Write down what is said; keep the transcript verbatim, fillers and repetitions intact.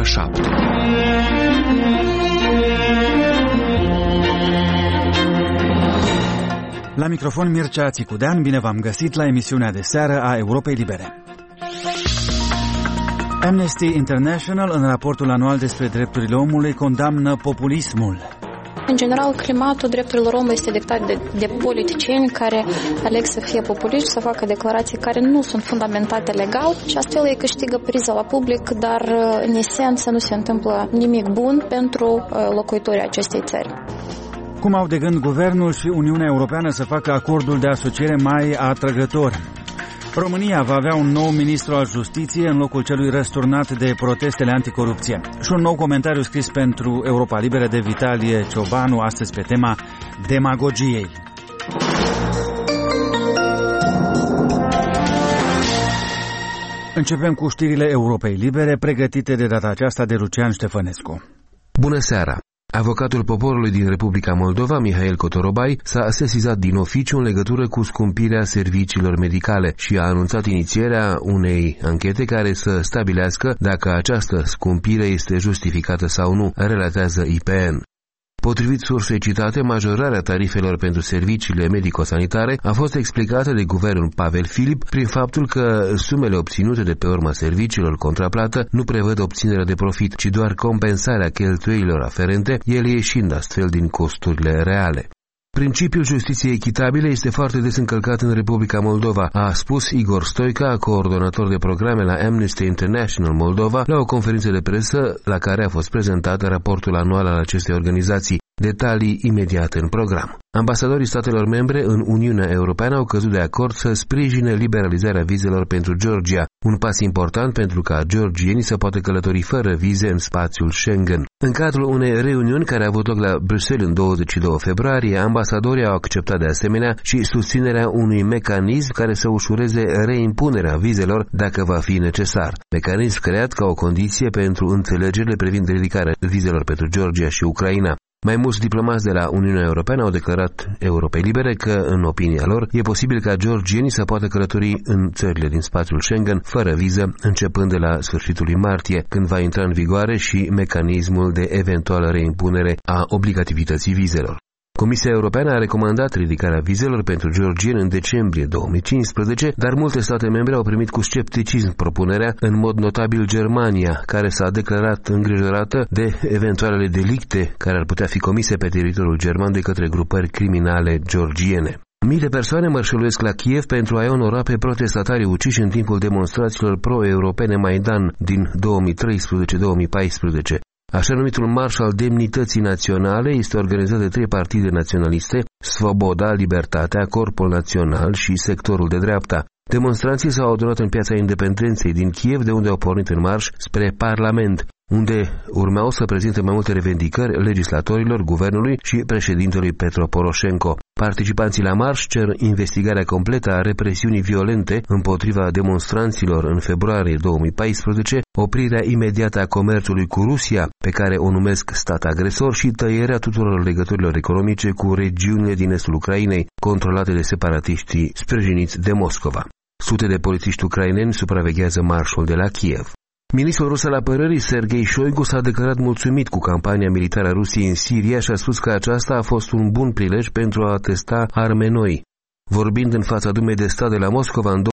ora șapte. La microfon Mircea Țicudean, bine v-am găsit la emisiunea de seară a Europei Libere. Amnesty International, în raportul anual despre drepturile omului, condamnă populismul. În general, climatul drepturilor omului este dictat de, de politicieni care aleg să fie populiști, să facă declarații care nu sunt fundamentate legal și astfel ei câștigă priza la public, dar în esență nu se întâmplă nimic bun pentru locuitorii acestei țări. Cum au de gând Guvernul și Uniunea Europeană să facă acordul de asociere mai atrăgător? România va avea un nou ministru al justiției în locul celui răsturnat de protestele anticorupție. Și un nou comentariu scris pentru Europa Liberă de Vitalie Ciobanu, astăzi pe tema demagogiei. Începem cu știrile Europei Libere, pregătite de data aceasta de Lucian Ștefănescu. Bună seara! Avocatul poporului din Republica Moldova, Mihail Cotorobai, s-a sesizat din oficiu în legătură cu scumpirea serviciilor medicale și a anunțat inițierea unei anchete care să stabilească dacă această scumpire este justificată sau nu, relatează I P N. Potrivit sursei citate, majorarea tarifelor pentru serviciile medico-sanitare a fost explicată de guvernul Pavel Filip prin faptul că sumele obținute de pe urma serviciilor contraplată nu prevăd obținerea de profit, ci doar compensarea cheltuielilor aferente, ele ieșind astfel din costurile reale. Principiul justiției echitabile este foarte des încălcat în Republica Moldova, a spus Igor Stoica, coordonator de programe la Amnesty International Moldova, la o conferință de presă la care a fost prezentat raportul anual al acestei organizații. Detalii imediat în program. Ambasadorii statelor membre în Uniunea Europeană au căzut de acord să sprijine liberalizarea vizelor pentru Georgia, un pas important pentru ca georgienii să poată călători fără vize în spațiul Schengen. În cadrul unei reuniuni care a avut loc la Bruxelles în douăzeci și doi februarie, ambasadorii au acceptat de asemenea și susținerea unui mecanism care să ușureze reimpunerea vizelor dacă va fi necesar. Mecanism creat ca o condiție pentru înțelegerile privind ridicarea vizelor pentru Georgia și Ucraina. Mai mulți diplomați de la Uniunea Europeană au declarat Europei Libere că, în opinia lor, e posibil ca georgienii să poată călători în țările din spațiul Schengen fără viză, începând de la sfârșitul lui martie, când va intra în vigoare și mecanismul de eventuală reimpunere a obligativității vizelor. Comisia Europeană a recomandat ridicarea vizelor pentru georgieni în decembrie două mii cincisprezece, dar multe state membre au primit cu scepticism propunerea, în mod notabil Germania, care s-a declarat îngrijorată de eventualele delicte care ar putea fi comise pe teritoriul german de către grupări criminale georgiene. Mii de persoane mărșăluiesc la Kiev pentru a-i onora pe protestatarii uciși în timpul demonstrațiilor pro-europene Maidan din două mii treisprezece două mii paisprezece. Așa numitul Marș al Demnității Naționale este organizat de trei partide naționaliste, Svoboda, Libertatea, Corpul Național și sectorul de dreapta. Demonstranții s-au adunat în Piața Independenței din Kiev, de unde au pornit în marș spre Parlament, unde urmeau să prezinte mai multe revendicări legislatorilor, guvernului și președintelui Petro Poroșenko. Participanții la marș cer investigarea completă a represiunii violente împotriva demonstranților în februarie două mii paisprezece, oprirea imediată a comerțului cu Rusia, pe care o numesc stat agresor, și tăierea tuturor legăturilor economice cu regiunile din estul Ucrainei, controlate de separatiștii sprijiniți de Moscova. Sute de polițiști ucraineni supraveghează marșul de la Kiev. Ministrul rus al apărării, Sergei Shoigu, s-a declarat mulțumit cu campania militară a Rusiei în Siria și a spus că aceasta a fost un bun prilej pentru a testa arme noi. Vorbind în fața Dumei de Stat de la Moscova în